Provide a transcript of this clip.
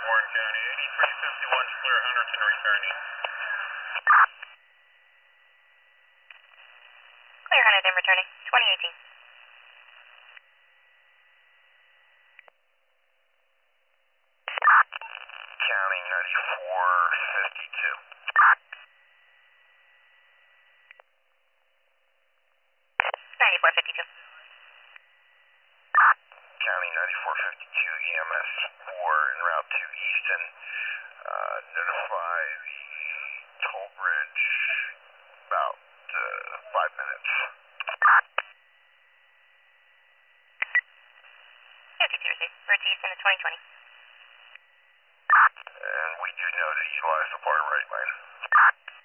Warren County. 8351 clear Henderson returning. Clear Henderson returning. 2018. County 9452. 9452. County 9452 EMS 4 en route to Easton. Notify the toll bridge about 5 minutes. 52 received. Route to Easton is 2020. And we do know to utilize the far right lane.